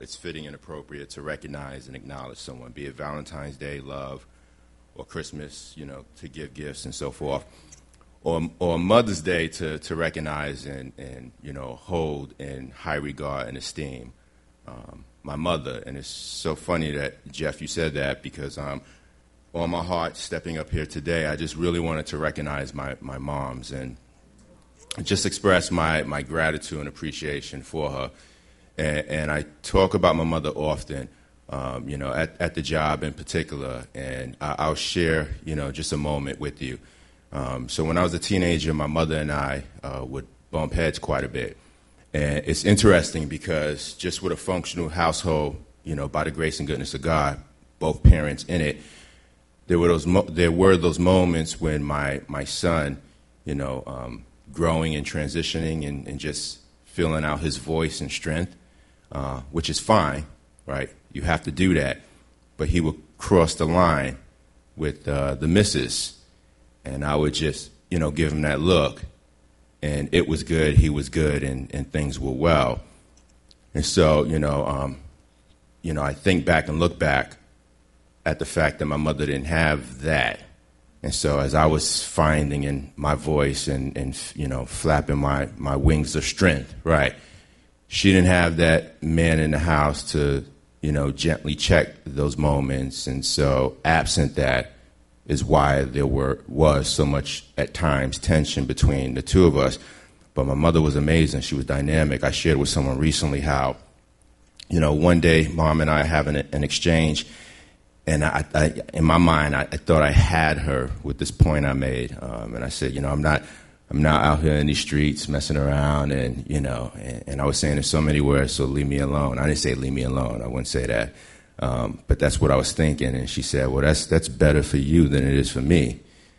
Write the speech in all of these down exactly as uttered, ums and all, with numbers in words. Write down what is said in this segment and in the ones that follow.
it's fitting and appropriate to recognize and acknowledge someone, be it Valentine's Day, love, or Christmas, you know, to give gifts and so forth, or or Mother's Day to, to recognize and, and, you know, hold in high regard and esteem um, my mother. And it's so funny that, Jeff, you said that, because um, on my heart, stepping up here today, I just really wanted to recognize my, my moms and just express my, my gratitude and appreciation for her. And, and I talk about my mother often, um, you know, at, at the job in particular, and I, I'll share, you know, just a moment with you. Um, so when I was a teenager, my mother and I uh, would bump heads quite a bit. And it's interesting because just with a functional household, you know, by the grace and goodness of God, both parents in it, there were those mo- there were those moments when my, my son, you know, um, growing and transitioning and, and just filling out his voice and strength, Uh, which is fine, right? You have to do that. But he would cross the line with uh, the missus, and I would just, you know, give him that look. And it was good, he was good, and, and things were well. And so, you know, um, you know, I think back and look back at the fact that my mother didn't have that. And so as I was finding in my voice and, and you know, flapping my, my wings of strength, right, she didn't have that man in the house to, you know, gently check those moments. And so absent that is why there were was so much, at times, tension between the two of us. But my mother was amazing. She was dynamic. I shared with someone recently how, you know, one day Mom and I having an exchange, and I, I in my mind, I, I thought I had her with this point I made. Um, and I said, you know, I'm not... I'm not out here in these streets messing around, and, you know, and, and I was saying in so many words, so leave me alone. I didn't say leave me alone. I wouldn't say that. Um, but that's what I was thinking. And she said, well, that's that's better for you than it is for me.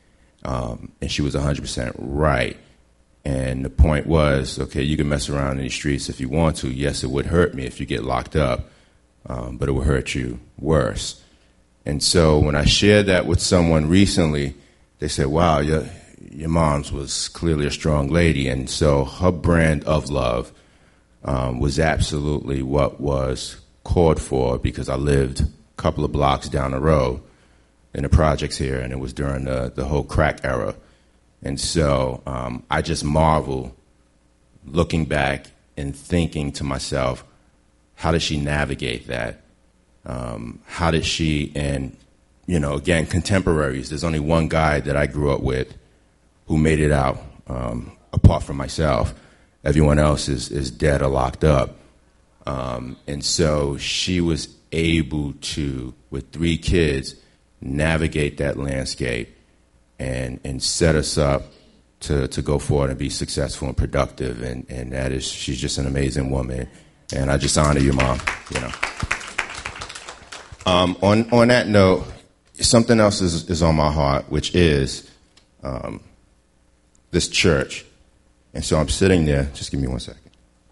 Um, and she was one hundred percent right. And the point was, okay, you can mess around in the streets if you want to. Yes, it would hurt me if you get locked up, um, but it would hurt you worse. And so when I shared that with someone recently, they said, wow, you're... your mom's was clearly a strong lady, and so her brand of love um, was absolutely what was called for, because I lived a couple of blocks down the road in the projects here, and it was during the, the whole crack era. And so um, I just marvel looking back and thinking to myself, how did she navigate that? Um, how did she, and, you know, again, contemporaries, there's only one guy that I grew up with who made it out, um, apart from myself. Everyone else is, is dead or locked up. Um, and so she was able to, with three kids, navigate that landscape and, and set us up to, to go forward and be successful and productive. And, and that is, she's just an amazing woman. And I just honor you, Mom, you know. Um, on, on that note, something else is, is on my heart, which is, um, this church. And so I'm sitting there, just give me one second.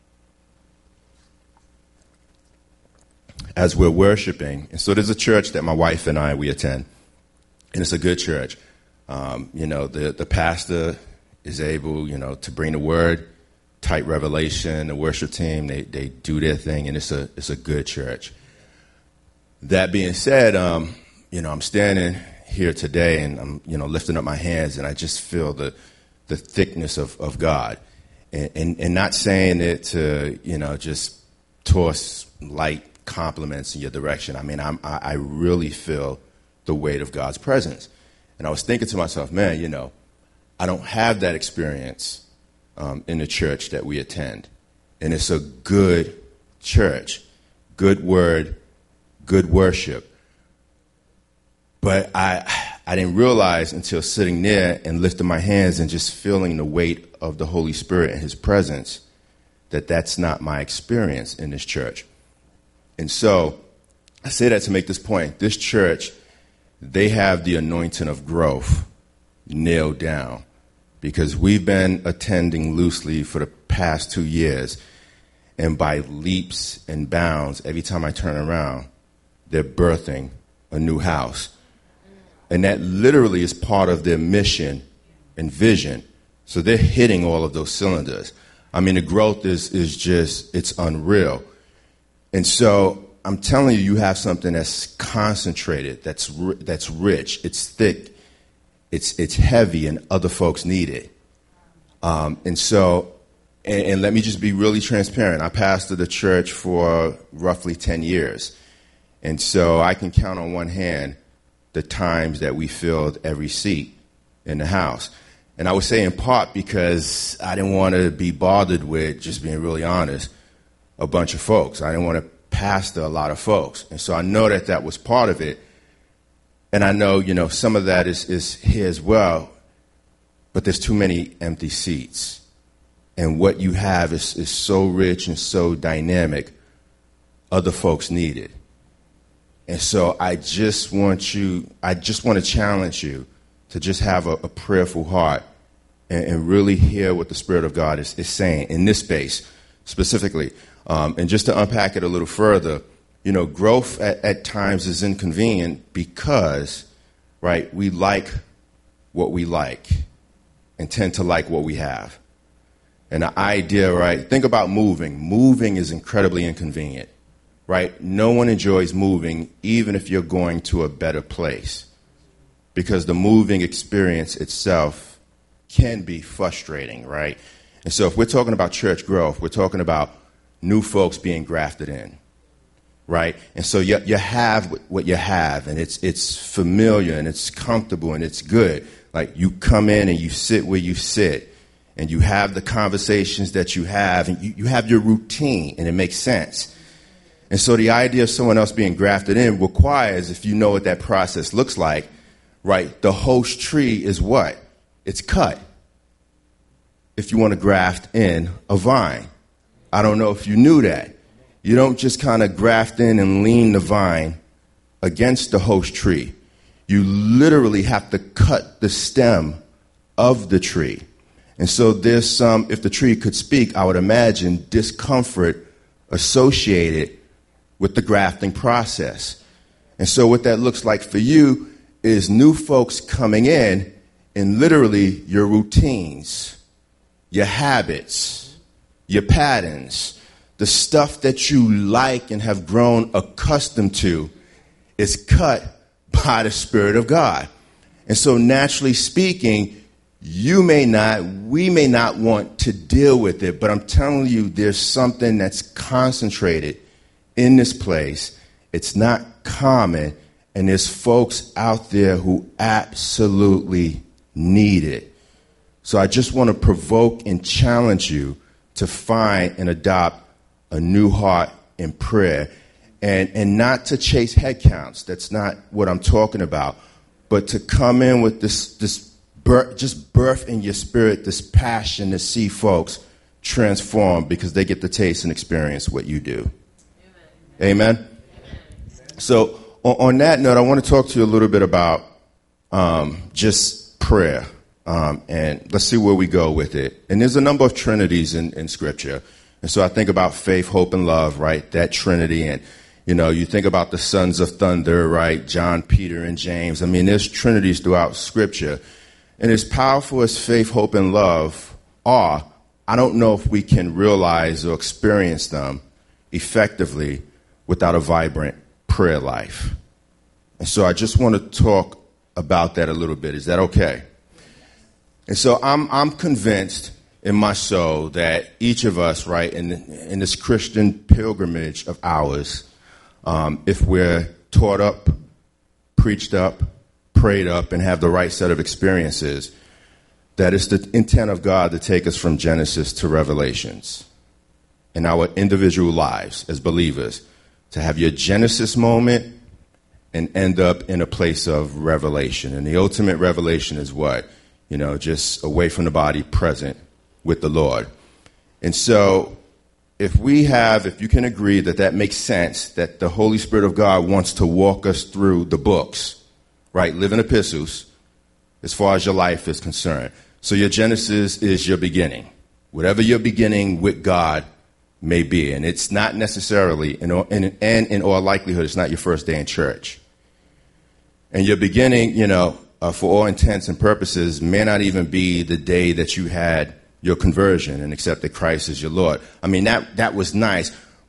As we're worshiping, and so there's a church that my wife and I, we attend, and it's a good church. Um, you know, the, the pastor is able, you know, to bring the word, tight revelation, the worship team, they, they do their thing, and it's a, it's a good church. That being said, um, you know, I'm standing here today, and I'm, you know, lifting up my hands, and I just feel the, the thickness of, of God, and, and, and not saying it to, you know, just toss light compliments in your direction. I mean, I'm, I, I really feel the weight of God's presence. And I was thinking to myself, man, you know, I don't have that experience um, in the church that we attend. And it's a good church, good word, good worship. But I I didn't realize until sitting there and lifting my hands and just feeling the weight of the Holy Spirit and his presence that that's not my experience in this church. And so I say that to make this point. This church, they have the anointing of growth nailed down, because we've been attending loosely for the past two years. And by leaps and bounds, every time I turn around, they're birthing a new house. And that literally is part of their mission and vision. So they're hitting all of those cylinders. I mean, the growth is, is just, it's unreal. And so I'm telling you, you have something that's concentrated, that's that's rich, it's thick, it's it's heavy, and other folks need it. Um, and so, and, and let me just be really transparent. I pastored the church for roughly ten years. And so I can count on one hand the times that we filled every seat in the house. And I would say in part because I didn't want to be bothered with, just being really honest, a bunch of folks. I didn't want to pastor a lot of folks. And so I know that that was part of it. And I know, you know, some of that is, is here as well. But there's too many empty seats. And what you have is, is so rich and so dynamic, other folks need it. And so I just want you, I just want to challenge you to just have a, a prayerful heart and, and really hear what the Spirit of God is, is saying in this space specifically. Um, and just to unpack it a little further, you know, growth at, at times is inconvenient because, right, we like what we like and tend to like what we have. And the idea, right, think about moving. Moving is incredibly inconvenient. Right? No one enjoys moving, even if you're going to a better place, because the moving experience itself can be frustrating, right? And so if we're talking about church growth, we're talking about new folks being grafted in, right? And so you, you have what you have, and it's it's familiar, and it's comfortable, and it's good. Like, you come in and you sit where you sit, and you have the conversations that you have, and you, you have your routine, and it makes sense. And so the idea of someone else being grafted in requires, if you know what that process looks like, right, the host tree is what? It's cut. If you want to graft in a vine. I don't know if you knew that. You don't just kind of graft in and lean the vine against the host tree. You literally have to cut the stem of the tree. And so there's some, if the tree could speak, I would imagine discomfort associated with the grafting process. And so what that looks like for you is new folks coming in and literally your routines, your habits, your patterns, the stuff that you like and have grown accustomed to is cut by the Spirit of God. And so naturally speaking, you may not, we may not want to deal with it, but I'm telling you, there's something that's concentrated in this place. It's not common, and there's folks out there who absolutely need it. So I just want to provoke and challenge you to find and adopt a new heart in prayer, and, and not to chase head counts. That's not what I'm talking about, but to come in with this, this birth, just birth in your spirit, this passion to see folks transform because they get to taste and experience what you do. Amen. Amen. So on, on that note, I want to talk to you a little bit about um, just prayer. Um, and let's see where we go with it. And there's a number of trinities in, in Scripture. And so I think about faith, hope, and love, right? That trinity. And, you know, you think about the sons of thunder, right? John, Peter, and James. I mean, there's trinities throughout Scripture. And as powerful as faith, hope, and love are, I don't know if we can realize or experience them effectively without a vibrant prayer life. And so I just want to talk about that a little bit. Is that okay? And so I'm I'm convinced in my soul that each of us, right, in in this Christian pilgrimage of ours, um, if we're taught up, preached up, prayed up, and have the right set of experiences, that it's the intent of God to take us from Genesis to Revelations in our individual lives as believers, to have your Genesis moment and end up in a place of revelation. And the ultimate revelation is what? You know, just away from the body, present with the Lord. And so if we have, if you can agree that that makes sense, that the Holy Spirit of God wants to walk us through the books, right? Living epistles, as far as your life is concerned. So your Genesis is your beginning. Whatever your beginning with God may be. And it's not necessarily, and in, in, in all likelihood, it's not your first day in church. And your beginning, you know, uh, for all intents and purposes, may not even be the day that you had your conversion and accepted Christ as your Lord. I mean, that that was nice.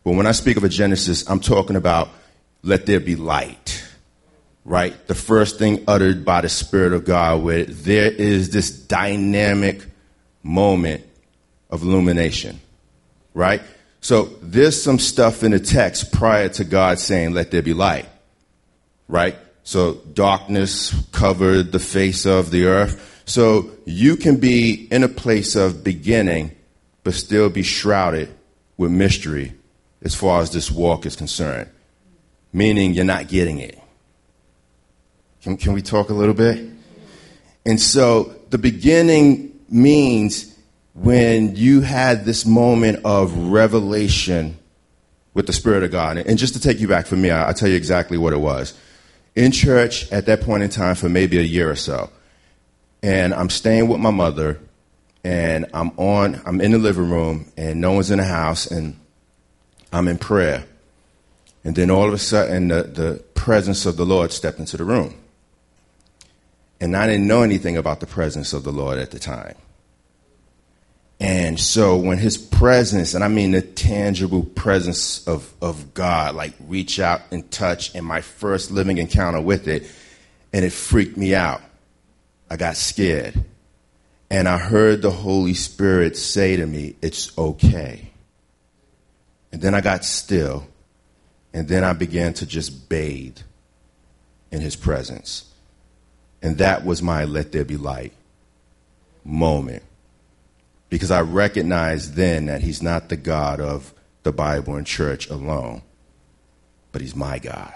But when I speak of a Genesis, I'm talking about let there be light, right? The first thing uttered by the Spirit of God, where there is this dynamic moment of illumination, right? So there's some stuff in the text prior to God saying, let there be light, right? So darkness covered the face of the earth. So you can be in a place of beginning, but still be shrouded with mystery as far as this walk is concerned, meaning you're not getting it. Can, can we talk a little bit? And so the beginning means when you had this moment of revelation with the Spirit of God. And just to take you back for me, I'll tell you exactly what it was. In church at that point in time for maybe a year or so, and I'm staying with my mother, and I'm on, I'm in the living room, and no one's in the house, and I'm in prayer. And then all of a sudden, the, the presence of the Lord stepped into the room. And I didn't know anything about the presence of the Lord at the time. And so when his presence, and I mean the tangible presence of, of God, like reach out and touch, and my first living encounter with it, and it freaked me out. I got scared. And I heard the Holy Spirit say to me, it's okay. And then I got still, and then I began to just bathe in his presence. And that was my let there be light moment. Because I recognized then that he's not the God of the Bible and church alone, but he's my God.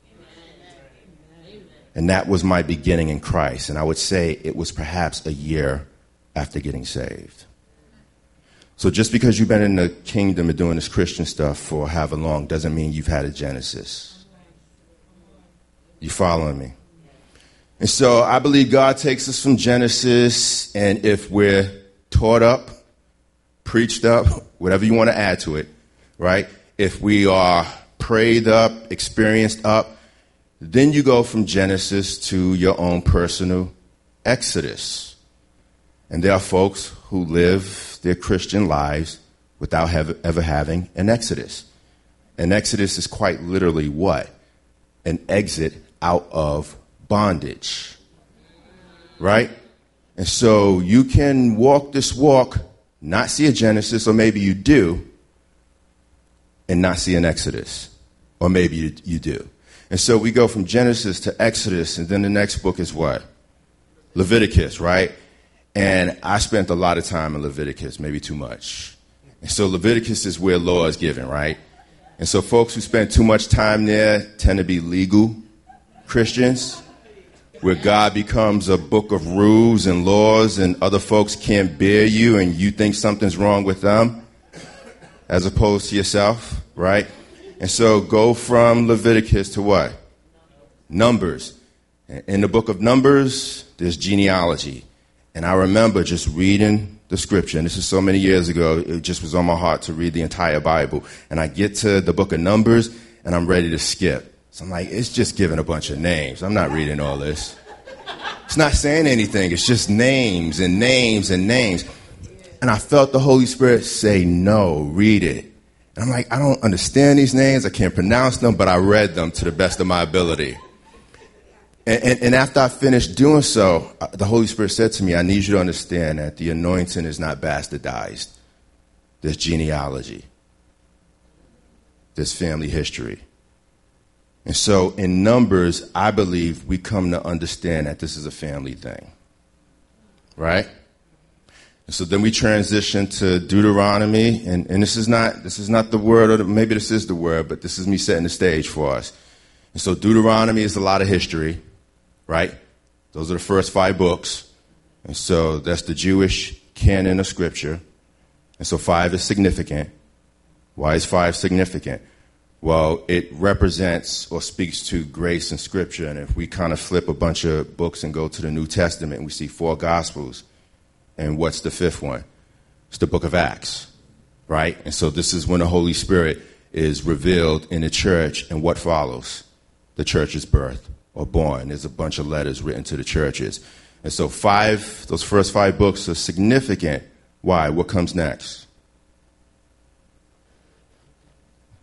Amen. And that was my beginning in Christ. And I would say it was perhaps a year after getting saved. So just because you've been in the kingdom and doing this Christian stuff for however long doesn't mean you've had a Genesis. You following me? And so I believe God takes us from Genesis, and if we're taught up, preached up, whatever you want to add to it, right? If we are prayed up, experienced up, then you go from Genesis to your own personal Exodus. And there are folks who live their Christian lives without have, ever having an Exodus. An Exodus is quite literally what? An exit out of bondage, right? And so you can walk this walk, not see a Genesis, or maybe you do, and not see an Exodus, or maybe you, you do. And so we go from Genesis to Exodus, and then the next book is what? Leviticus, right? And I spent a lot of time in Leviticus, maybe too much. And so Leviticus is where law is given, right? And so folks who spend too much time there tend to be legal Christians, where God becomes a book of rules and laws, and other folks can't bear you, and you think something's wrong with them as opposed to yourself, right? And so go from Leviticus to what? Numbers. In the book of Numbers, there's genealogy. And I remember just reading the scripture, and this is so many years ago, it just was on my heart to read the entire Bible. And I get to the book of Numbers, and I'm ready to skip. So I'm like, it's just giving a bunch of names. I'm not reading all this. It's not saying anything. It's just names and names and names. And I felt the Holy Spirit say, no, read it. And I'm like, I don't understand these names. I can't pronounce them, but I read them to the best of my ability. And, and, and after I finished doing so, the Holy Spirit said to me, I need you to understand that the anointing is not bastardized. There's genealogy. There's family history. And so in Numbers, I believe we come to understand that this is a family thing, right? And so then we transition to Deuteronomy, and, and this is not this is not the word, or the, maybe this is the word, but this is me setting the stage for us. And so Deuteronomy is a lot of history, right? Those are the first five books. And so that's the Jewish canon of Scripture. And so five is significant. Why is five significant? Well, it represents or speaks to grace in Scripture. And if we kind of flip a bunch of books and go to the New Testament, we see four Gospels. And what's the fifth one? It's the book of Acts, right? And so this is when the Holy Spirit is revealed in the church, and what follows? The church's birth or born. There's a bunch of letters written to the churches. And so five, those first five books are significant. Why? What comes next?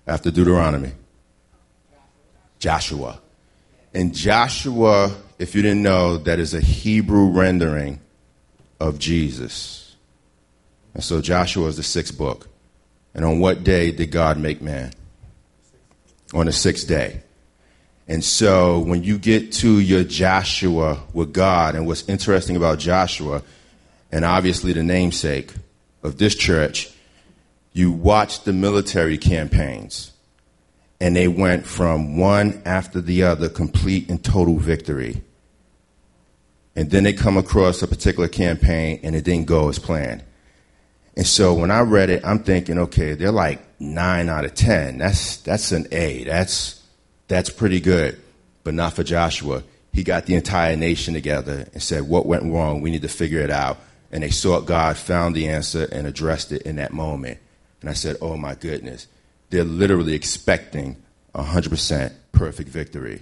after Deuteronomy? Joshua. And Joshua, if you didn't know, that is a Hebrew rendering of Jesus. And so Joshua is the sixth book. And on what day did God make man? On the sixth day. And so when you get to your Joshua with God, and what's interesting about Joshua, and obviously the namesake of this church, you watch the military campaigns. And they went from one after the other, complete and total victory. And then they come across a particular campaign and it didn't go as planned. And so when I read it, I'm thinking, okay, they're like nine out of ten. That's that's an A. That's that's pretty good. But not for Joshua. He got the entire nation together and said, what went wrong? We need to figure it out. And they sought God, found the answer, and addressed it in that moment. And I said, oh, my goodness. They're literally expecting one hundred percent perfect victory.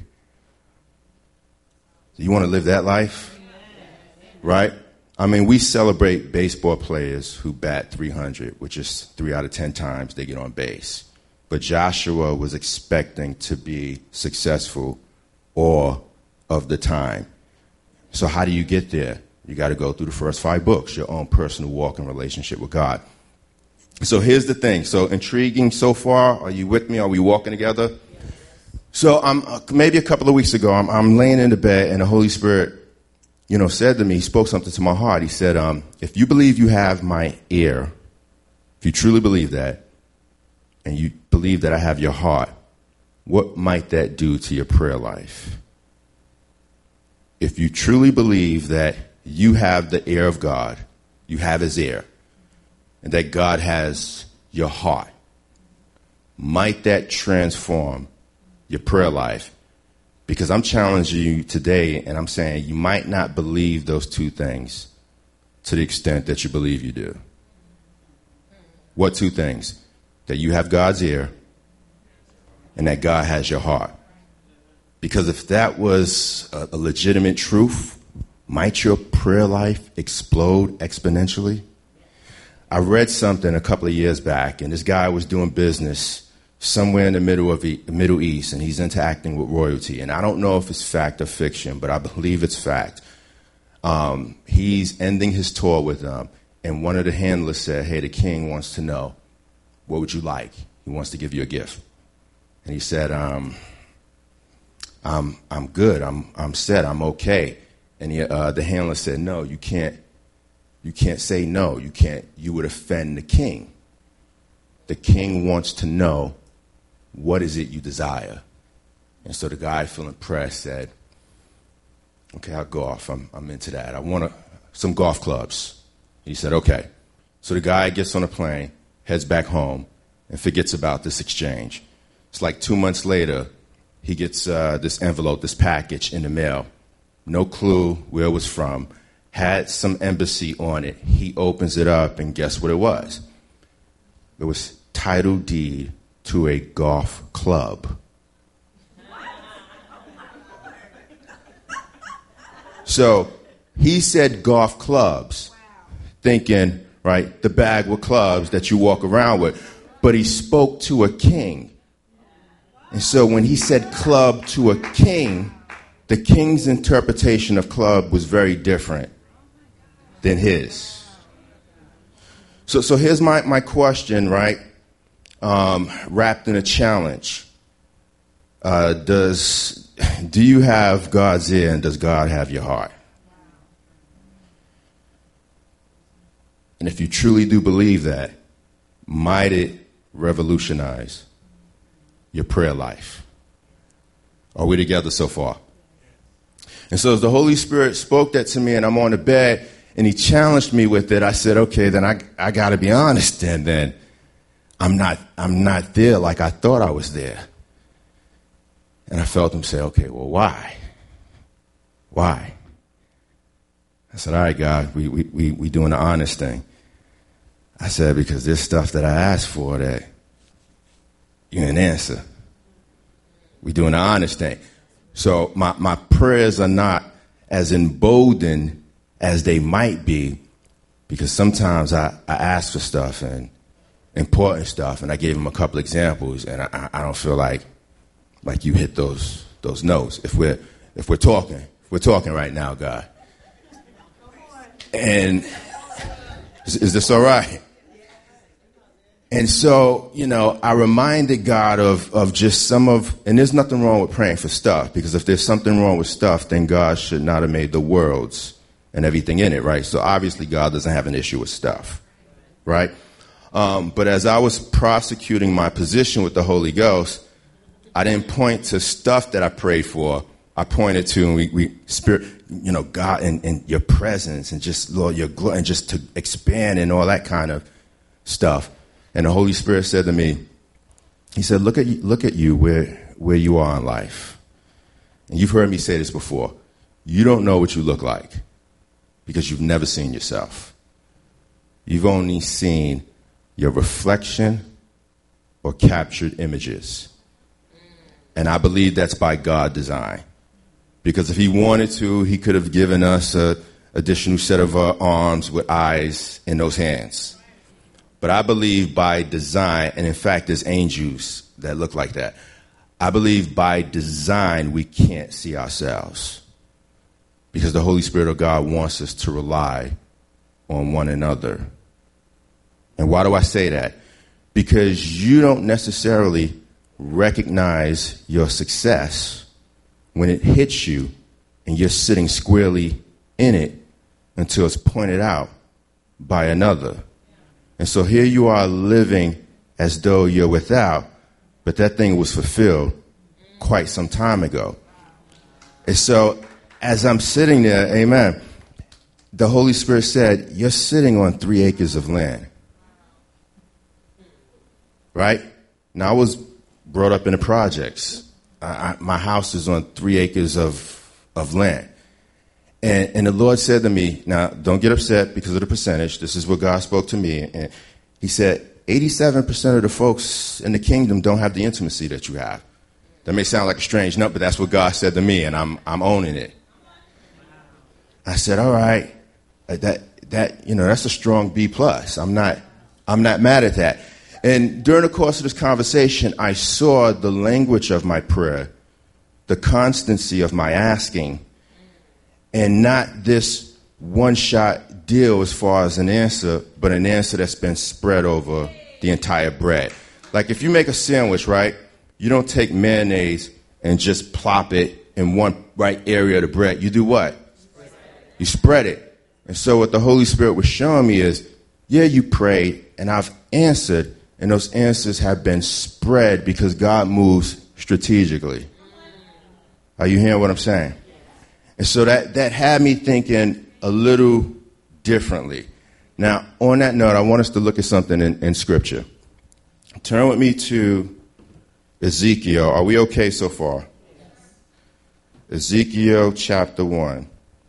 So you want to live that life? Right? I mean, we celebrate baseball players who bat three hundred, which is three out of ten times they get on base. But Joshua was expecting to be successful all of the time. So how do you get there? You got to go through the first five books, your own personal walk and relationship with God. So here's the thing. So intriguing so far. Are you with me? Are we walking together? So I'm uh, maybe a couple of weeks ago, I'm, I'm laying in the bed, and the Holy Spirit, you know, said to me, he spoke something to my heart. He said, um, if you believe you have my ear, if you truly believe that, and you believe that I have your heart, what might that do to your prayer life? If you truly believe that you have the ear of God, you have his ear, and that God has your heart, might that transform your prayer life? Because I'm challenging you today, and I'm saying you might not believe those two things to the extent that you believe you do. What two things? That you have God's ear and that God has your heart. Because if that was a, a legitimate truth, might your prayer life explode exponentially? I read something a couple of years back, and this guy was doing business somewhere in the middle of the Middle East, and he's interacting with royalty. And I don't know if it's fact or fiction, but I believe it's fact. Um, he's ending his tour with them, and one of the handlers said, hey, the king wants to know, what would you like? He wants to give you a gift. And he said, um, I'm, I'm good. I'm, I'm set. I'm okay. And he, uh, the handler said, no, you can't. You can't say no. You can't. You would offend the king. The king wants to know, what is it you desire? And so the guy, feeling pressed, said, okay, I'll golf. I'm, I'm into that. I want a, some golf clubs. He said, okay. So the guy gets on a plane, heads back home, and forgets about this exchange. It's like two months later, he gets uh, this envelope, this package in the mail. No clue where it was from. Had some embassy on it. He opens it up, and guess what it was? It was title deed to a golf club. So he said golf clubs, thinking, right, the bag with clubs that you walk around with. But he spoke to a king. And so when he said club to a king, the king's interpretation of club was very different than his. So so here's my, my question, right? Um, wrapped in a challenge. Uh, does do you have God's ear, and does God have your heart? And if you truly do believe that, might it revolutionize your prayer life? Are we together so far? And so as the Holy Spirit spoke that to me, and I'm on the bed, and he challenged me with it, I said, okay, then I I got to be honest, and then I'm not I'm not there like I thought I was there. And I felt him say, okay, well, why? Why? I said, all right, God, we we we, we doing the honest thing. I said, because there's stuff that I asked for that you didn't answer. We doing the honest thing. So my, my prayers are not as emboldened as they might be, because sometimes I, I ask for stuff and important stuff. And I gave him a couple examples, and I, I don't feel like like you hit those those notes. If we're if we're talking, if we're talking right now, God. And is, is this all right? And so, you know, I reminded God of, of just some of, and there's nothing wrong with praying for stuff, because if there's something wrong with stuff, then God should not have made the worlds and everything in it, right? So obviously God doesn't have an issue with stuff, right? Um, but as I was prosecuting my position with the Holy Ghost, I didn't point to stuff that I prayed for. I pointed to, and we, we spirit, you know, God and, and your presence and just, Lord, your glory, and just to expand and all that kind of stuff. And the Holy Spirit said to me, he said, look at you, look at you where, where you are in life. And you've heard me say this before. You don't know what you look like because you've never seen yourself. You've only seen your reflection or captured images. And I believe that's by God design. Because if he wanted to, he could have given us an additional set of uh, arms with eyes in those hands. But I believe by design, and in fact, there's angels that look like that. I believe by design, we can't see ourselves. Because the Holy Spirit of God wants us to rely on one another. And why do I say that? Because you don't necessarily recognize your success when it hits you and you're sitting squarely in it until it's pointed out by another. And so here you are living as though you're without, but that thing was fulfilled quite some time ago. And so as I'm sitting there, amen, the Holy Spirit said, you're sitting on three acres of land. Right? Now, I was brought up in the projects. I, I, my house is on three acres of, of land. And, and the Lord said to me, now, don't get upset because of the percentage. This is what God spoke to me. And he said, eighty-seven percent of the folks in the kingdom don't have the intimacy that you have. That may sound like a strange number, but that's what God said to me, and I'm I'm owning it. I said, all right, that that you know, that's a strong B plus. I'm not I'm not mad at that. And during the course of this conversation, I saw the language of my prayer, the constancy of my asking, and not this one-shot deal as far as an answer, but an answer that's been spread over the entire bread. Like if you make a sandwich, right, you don't take mayonnaise and just plop it in one right area of the bread. You do what? You spread it. And so what the Holy Spirit was showing me is, yeah, you prayed, and I've answered, and those answers have been spread because God moves strategically. Are you hearing what I'm saying? And so that, that had me thinking a little differently. Now, on that note, I want us to look at something in, in Scripture. Turn with me to Ezekiel. Are we okay so far? Ezekiel chapter one.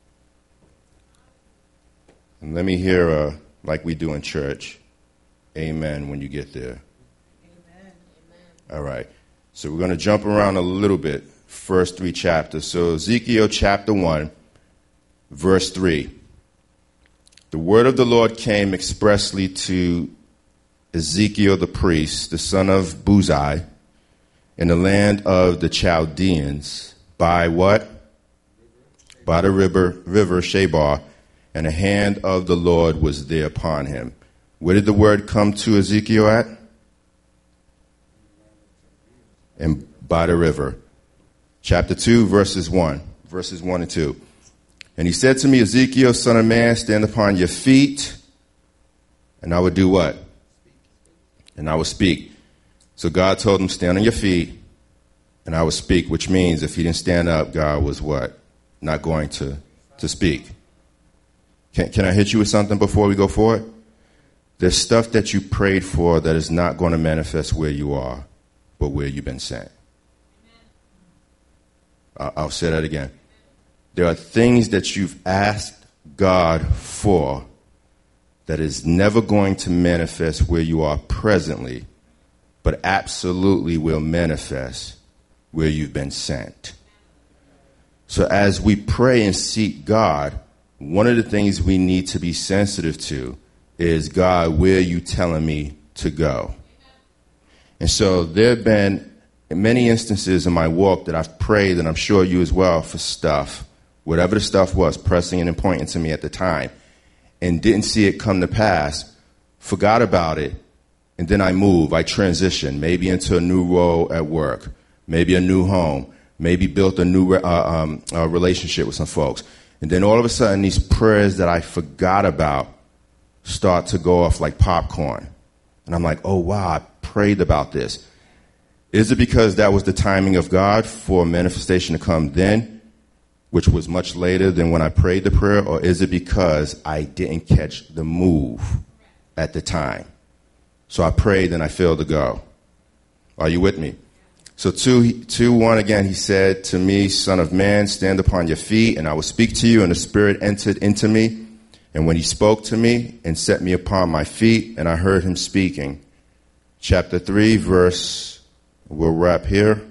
And let me hear, uh, like we do in church, amen when you get there. Amen. All right. So we're going to jump around a little bit. First three chapters. So Ezekiel chapter one, verse three. The word of the Lord came expressly to Ezekiel the priest, the son of Buzi, in the land of the Chaldeans, by what? By the river, river Shebar, and the hand of the Lord was there upon him. Where did the word come to Ezekiel at? And by the river. Chapter two, verses one. Verses one and two. And he said to me, Ezekiel, son of man, stand upon your feet, and I would do what? And I would speak. So God told him, stand on your feet, and I would speak, which means if he didn't stand up, God was what? Not going to, to speak. Can, can I hit you with something before we go forward? There's stuff that you prayed for that is not going to manifest where you are, but where you've been sent. I'll, I'll say that again. There are things that you've asked God for that is never going to manifest where you are presently, but absolutely will manifest where you've been sent. So as we pray and seek God, one of the things we need to be sensitive to is, God, where are you telling me to go. And so there have been many instances in my walk that I've prayed, and I'm sure you as well, for stuff, whatever the stuff was, pressing and pointing to me at the time, and didn't see it come to pass, forgot about it, and then I move, I transition, maybe into a new role at work, maybe a new home, maybe built a new uh, um, uh, relationship with some folks. And then all of a sudden, these prayers that I forgot about start to go off like popcorn. And I'm like, oh, wow, I prayed about this. Is it because that was the timing of God for manifestation to come then, which was much later than when I prayed the prayer? Or is it because I didn't catch the move at the time? So I prayed and I failed to go. Are you with me? So two, two, one again, he said to me, Son of man, stand upon your feet, and I will speak to you. And the Spirit entered into me. And when he spoke to me and set me upon my feet, and I heard him speaking. Chapter three, verse, we'll wrap here.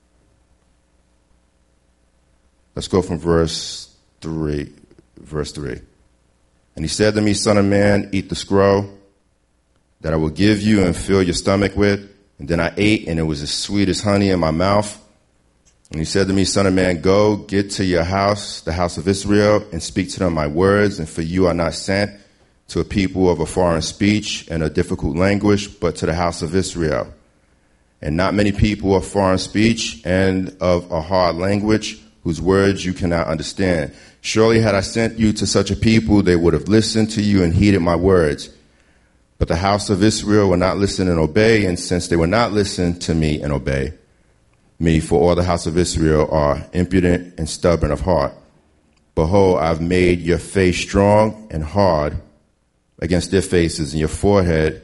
Let's go from verse three, verse three. And he said to me, Son of man, eat the scroll that I will give you and fill your stomach with. And then I ate, and it was as sweet as honey in my mouth. And he said to me, Son of man, go, get to your house, the house of Israel, and speak to them my words. And for you are not sent to a people of a foreign speech and a difficult language, but to the house of Israel. And not many people of foreign speech and of a hard language, whose words you cannot understand. Surely had I sent you to such a people, they would have listened to you and heeded my words. But the house of Israel will not listen and obey, and since they will not listen to me and obey me, for all the house of Israel are impudent and stubborn of heart, behold, I've made your face strong and hard against their faces, and your forehead,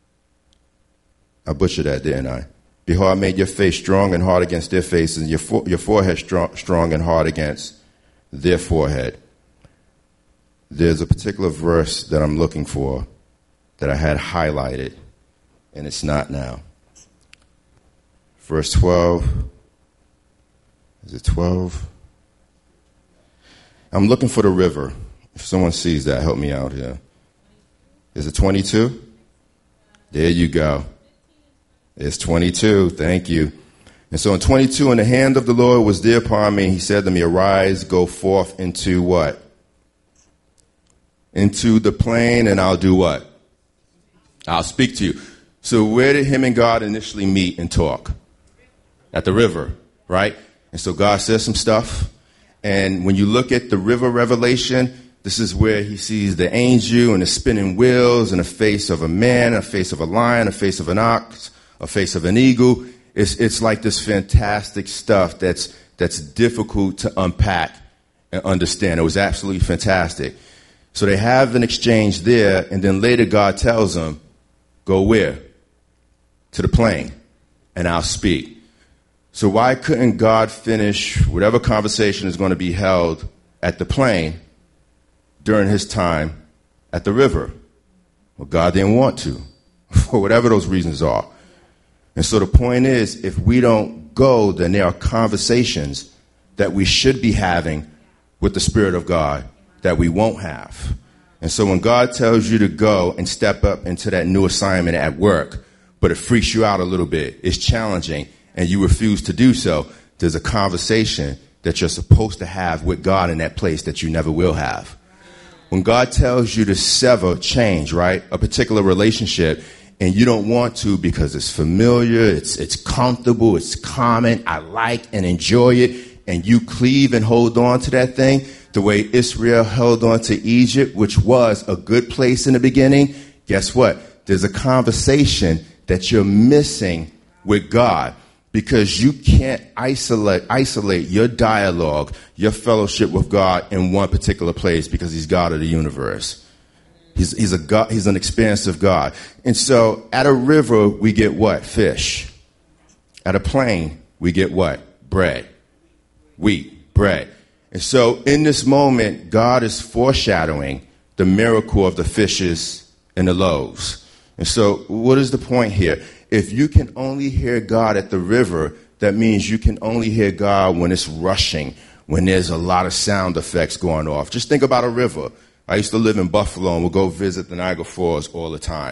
I butchered that, didn't I? Behold, I made your face strong and hard against their faces, and your, fo- your forehead strong, strong and hard against their forehead. There's a particular verse that I'm looking for that I had highlighted, and it's not now. Verse twelve. Is it twelve? I'm looking for the river. If someone sees that, help me out here. Is it twenty-two? There you go. It's twenty-two. Thank you. And so in twenty-two, and the hand of the Lord was there upon me. He said to me, arise, go forth into what? Into the plain, and I'll do what? I'll speak to you. So where did him and God initially meet and talk? At the river, right? And so God says some stuff. And when you look at the river revelation, this is where he sees the angel and the spinning wheels and the face of a man, a face of a lion, a face of an ox, a face of an eagle. It's, it's like this fantastic stuff that's, that's difficult to unpack and understand. It was absolutely fantastic. So they have an exchange there, and then later God tells them, go where? To the plain, and I'll speak. So why couldn't God finish whatever conversation is going to be held at the plain during his time at the river? Well, God didn't want to, for whatever those reasons are. And so the point is, if we don't go, then there are conversations that we should be having with the Spirit of God that we won't have. And so when God tells you to go and step up into that new assignment at work, but it freaks you out a little bit, it's challenging, and you refuse to do so, there's a conversation that you're supposed to have with God in that place that you never will have. When God tells you to sever, change, right, a particular relationship, and you don't want to because it's familiar, it's it's comfortable, it's common, I like and enjoy it, and you cleave and hold on to that thing the way Israel held on to Egypt, which was a good place in the beginning, guess what? There's a conversation that you're missing with God. Because you can't isolate isolate your dialogue, your fellowship with God in one particular place because he's God of the universe. He's, he's a God, he's an expansive God. And so at a river, we get what? Fish. At a plain, we get what? Bread. Wheat, bread. And so in this moment, God is foreshadowing the miracle of the fishes and the loaves. And so what is the point here? If you can only hear God at the river, that means you can only hear God when it's rushing, when there's a lot of sound effects going off. Just think about a river. I used to live in Buffalo and would go visit the Niagara Falls all the time.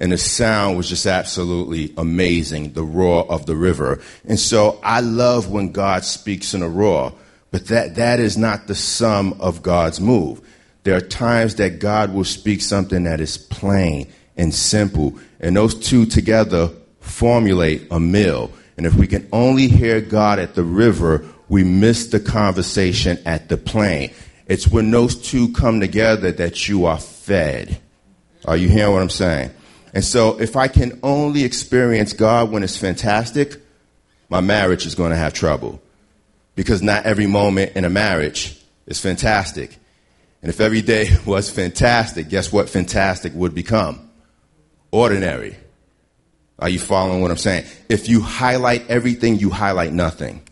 And the sound was just absolutely amazing, the roar of the river. And so I love when God speaks in a roar, but that, that is not the sum of God's move. There are times that God will speak something that is plain and simple, and those two together formulate a meal. And if we can only hear God at the river, we miss the conversation at the plain. It's when those two come together that you are fed. Are you hearing what I'm saying? And so if I can only experience God when it's fantastic, my marriage is going to have trouble. Because not every moment in a marriage is fantastic. And if every day was fantastic, guess what fantastic would become? Ordinary. Are you following what I'm saying? If you highlight everything, you highlight nothing.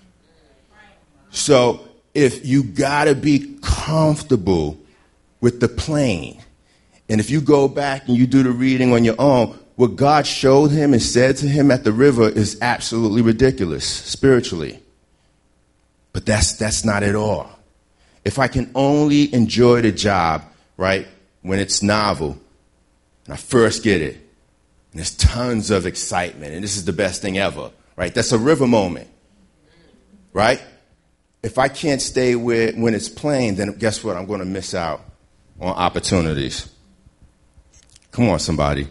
So if you got to be comfortable with the plain, and if you go back and you do the reading on your own, what God showed him and said to him at the river is absolutely ridiculous spiritually. But that's that's not it all. If I can only enjoy the job, right, when it's novel, and I first get it, and there's tons of excitement, and this is the best thing ever, right? That's a river moment, right? If I can't stay with when it's plain, then guess what? I'm going to miss out on opportunities. Come on, somebody.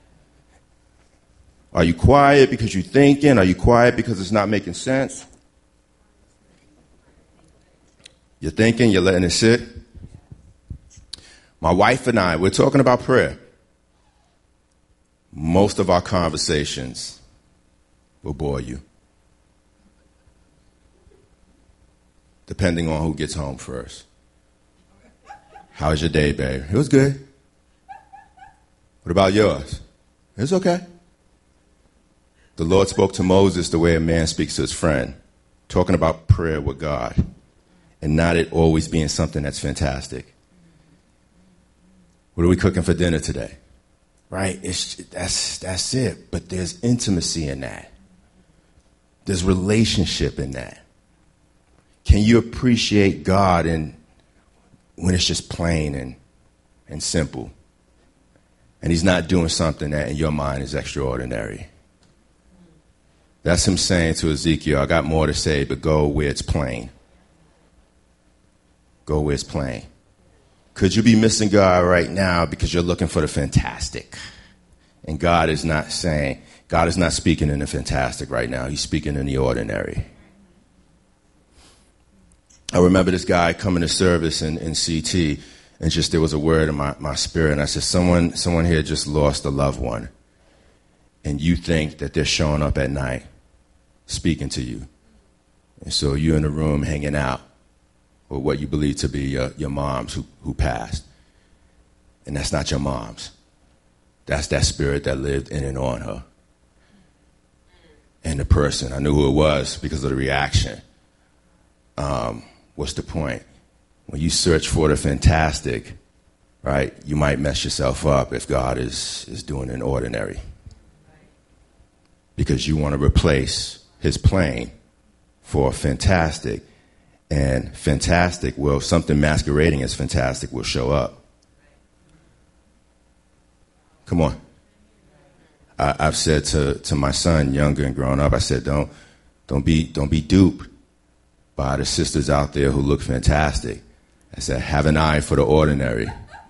Are you quiet because you're thinking? Are you quiet because it's not making sense? You're thinking, you're letting it sit. My wife and I, we're talking about prayer. Most of our conversations will bore you. Depending on who gets home first. How was your day, babe? It was good. What about yours? It's okay. The Lord spoke to Moses the way a man speaks to his friend, talking about prayer with God, and not it always being something that's fantastic. What are we cooking for dinner today? Right? It's, that's, that's it. But there's intimacy in that. There's relationship in that. Can you appreciate God in, when it's just plain and, and simple? And he's not doing something that in your mind is extraordinary. That's him saying to Ezekiel, I got more to say, but go where it's plain. Go where it's plain. Could you be missing God right now because you're looking for the fantastic? And God is not saying, God is not speaking in the fantastic right now. He's speaking in the ordinary. I remember this guy coming to service in, in C T, and just there was a word in my, my spirit, and I said, someone, someone here just lost a loved one, and you think that they're showing up at night speaking to you. And so you're in the room hanging out with what you believe to be your, your moms who, who passed. And that's not your mom's. That's that spirit that lived in and on her. And the person, I knew who it was because of the reaction. Um, what's the point? When you search for the fantastic, right, you might mess yourself up if God is, is doing an ordinary. Because you want to replace his plain for fantastic. And fantastic will, something masquerading as fantastic will show up. Come on. I, I've said to, to my son, younger and growing up, I said, don't, don't be, don't be duped by the sisters out there who look fantastic. I said, have an eye for the ordinary.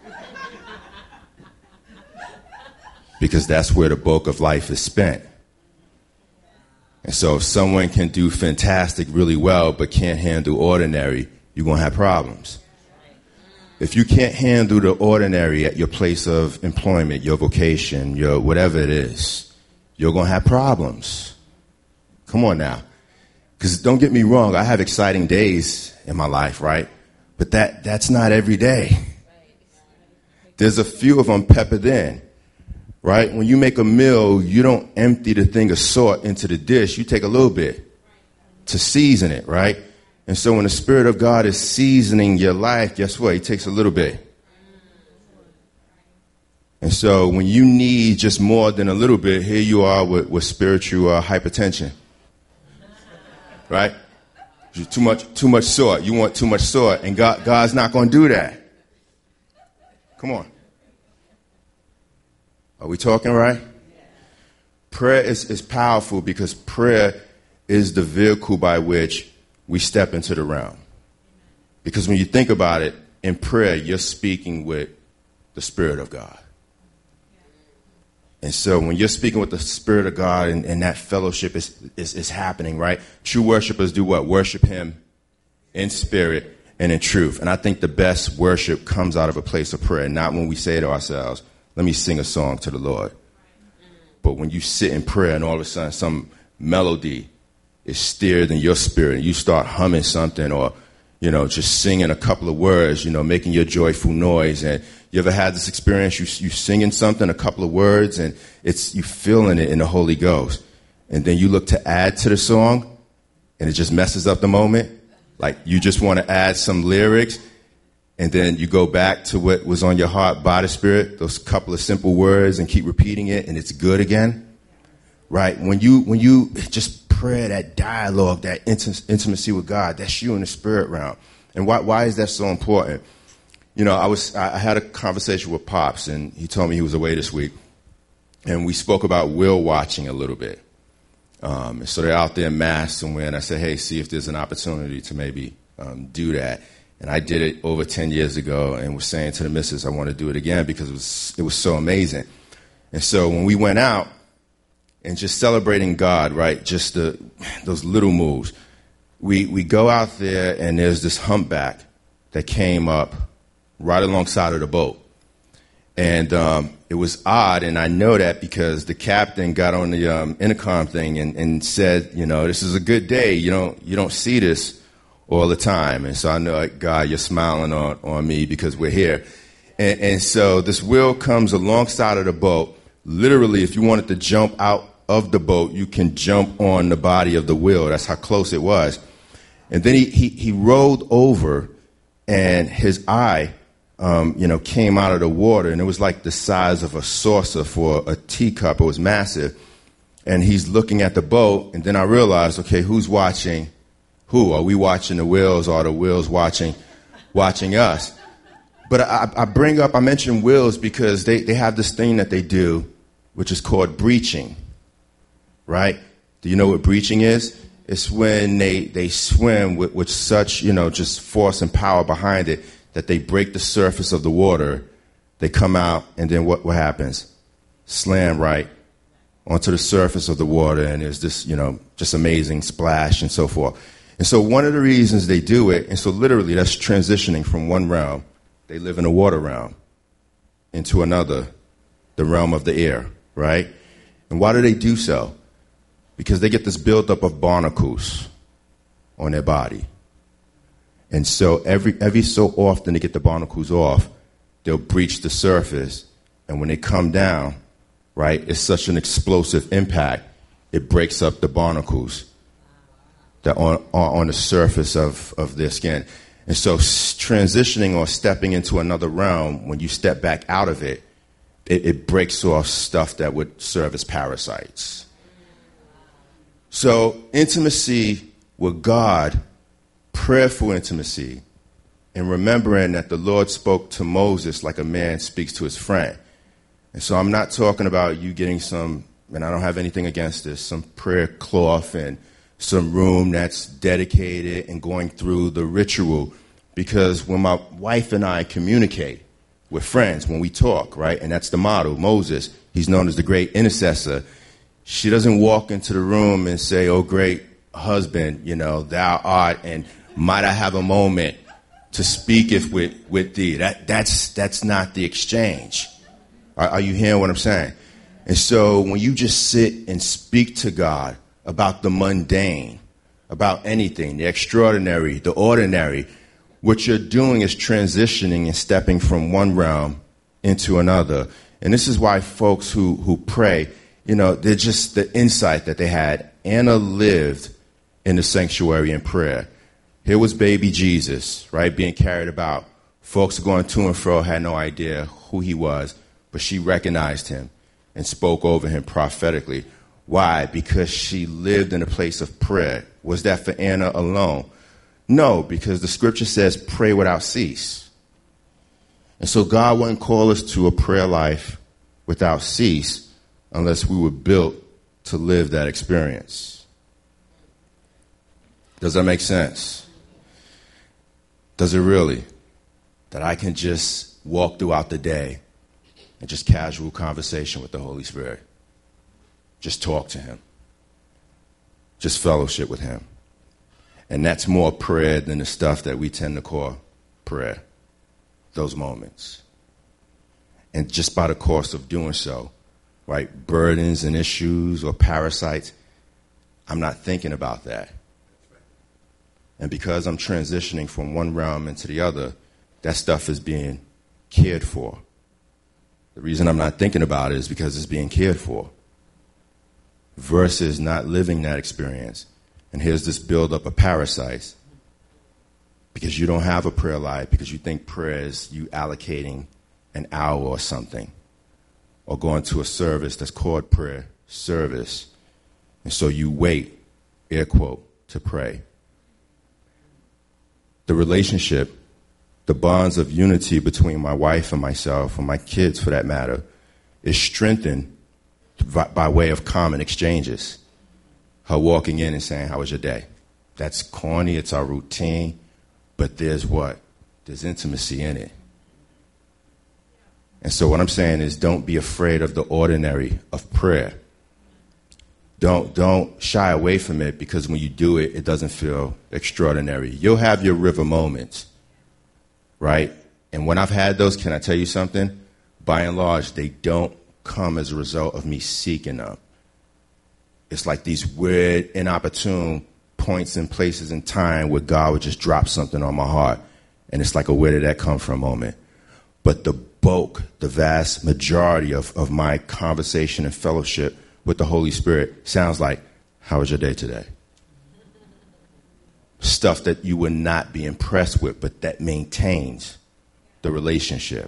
Because that's where the bulk of life is spent. And so if someone can do fantastic really well but can't handle ordinary, you're going to have problems. If you can't handle the ordinary at your place of employment, your vocation, your whatever it is, you're going to have problems. Come on now. Because don't get me wrong, I have exciting days in my life, right? But that that's not every day. There's a few of them peppered in. Right? When you make a meal, you don't empty the thing of salt into the dish. You take a little bit to season it, right? And so when the Spirit of God is seasoning your life, guess what? He takes a little bit. And so when you need just more than a little bit, here you are with, with spiritual uh, hypertension. Right? Too much, too much salt. You want too much salt, and God, God's not going to do that. Come on. Are we talking right? Prayer is, is powerful because prayer is the vehicle by which we step into the realm. Because when you think about it, in prayer, you're speaking with the Spirit of God. And so when you're speaking with the Spirit of God and, and that fellowship is, is, is happening, right? True worshipers do what? Worship him in spirit and in truth. And I think the best worship comes out of a place of prayer, not when we say to ourselves, let me sing a song to the Lord. But when you sit in prayer and all of a sudden some melody is stirred in your spirit and you start humming something or, you know, just singing a couple of words, you know, making your joyful noise. And you ever had this experience? You you singing something, a couple of words, and it's you feeling it in the Holy Ghost. And then you look to add to the song, and it just messes up the moment. Like you just want to add some lyrics, and then you go back to what was on your heart by the Spirit, those couple of simple words, and keep repeating it, and it's good again. Right? When you when you just pray that dialogue, that inti- intimacy with God, that's you in the spirit realm. And why why is that so important? You know, I was I had a conversation with Pops, and he told me he was away this week, and we spoke about whale watching a little bit. Um, and so they're out there in mass somewhere, and I said, hey, see if there's an opportunity to maybe um, do that. And I did it over ten years ago, and was saying to the missus, I want to do it again because it was it was so amazing. And so when we went out and just celebrating God, right, just the those little moves, we we go out there, and there's this humpback that came up right alongside of the boat. And um, it was odd, and I know that because the captain got on the um, intercom thing and, and said, you know, this is a good day. You don't you don't see this all the time. And so I know, like, God, you're smiling on, on me because we're here. And, and so this whale comes alongside of the boat. Literally, if you wanted to jump out of the boat, you can jump on the body of the whale. That's how close it was. And then he, he, he rolled over, and his eye Um, you know, came out of the water, and it was like the size of a saucer for a teacup. It was massive. And he's looking at the boat, and then I realized, okay, who's watching who? Are we watching the whales, or are the whales watching watching us? But I, I bring up, I mention whales because they, they have this thing that they do, which is called breaching, right? Do you know what breaching is? It's when they, they swim with, with such, you know, just force and power behind it, that they break the surface of the water, they come out, and then what, what happens? Slam right onto the surface of the water, and there's this, you know, just amazing splash and so forth. And so one of the reasons they do it, and so literally that's transitioning from one realm, they live in a water realm, into another, the realm of the air, right? And why do they do so? Because they get this buildup of barnacles on their body. And so every every so often to get the barnacles off, they'll breach the surface. And when they come down, right, it's such an explosive impact, it breaks up the barnacles that on, on the surface of, of their skin. And so transitioning or stepping into another realm, when you step back out of it, it, it breaks off stuff that would serve as parasites. So intimacy with God, prayerful intimacy, and remembering that the Lord spoke to Moses like a man speaks to his friend. And so I'm not talking about you getting some, and I don't have anything against this, some prayer cloth and some room that's dedicated and going through the ritual. Because when my wife and I communicate, we're friends when we talk, right? And that's the model. Moses, he's known as the great intercessor. She doesn't walk into the room and say, oh, great husband, you know, thou art, and might I have a moment to speaketh with, with thee? That that's that's not the exchange. Are, are you hearing what I'm saying? And so when you just sit and speak to God about the mundane, about anything, the extraordinary, the ordinary, what you're doing is transitioning and stepping from one realm into another. And this is why folks who, who pray, you know, they're just the insight that they had. Anna lived in the sanctuary in prayer. Here was baby Jesus, right, being carried about. Folks going to and fro had no idea who he was, but she recognized him and spoke over him prophetically. Why? Because she lived in a place of prayer. Was that for Anna alone? No, because the scripture says pray without cease. And so God wouldn't call us to a prayer life without cease unless we were built to live that experience. Does that make sense? Does it really? That I can just walk throughout the day and just casual conversation with the Holy Spirit. Just talk to him. Just fellowship with him. And that's more prayer than the stuff that we tend to call prayer. Those moments. And just by the course of doing so, right, burdens and issues or parasites, I'm not thinking about that. And because I'm transitioning from one realm into the other, that stuff is being cared for. The reason I'm not thinking about it is because it's being cared for. Versus not living that experience. And here's this buildup of parasites. Because you don't have a prayer life, because you think prayer is you allocating an hour or something. Or going to a service that's called prayer service. And so you wait, air quote, to pray. The relationship, the bonds of unity between my wife and myself, and my kids for that matter, is strengthened by, by way of common exchanges. Her walking in and saying, how was your day? That's corny, it's our routine, but there's what? There's intimacy in it. And so what I'm saying is don't be afraid of the ordinary of prayer. Don't, don't shy away from it, because when you do it, it doesn't feel extraordinary. You'll have your river moments, right? And when I've had those, can I tell you something? By and large, they don't come as a result of me seeking them. It's like these weird, inopportune points and places in time where God would just drop something on my heart. And it's like a where did that come from moment. But the bulk, the vast majority of, of my conversation and fellowship with the Holy Spirit sounds like, how was your day today? Stuff that you would not be impressed with, but that maintains the relationship.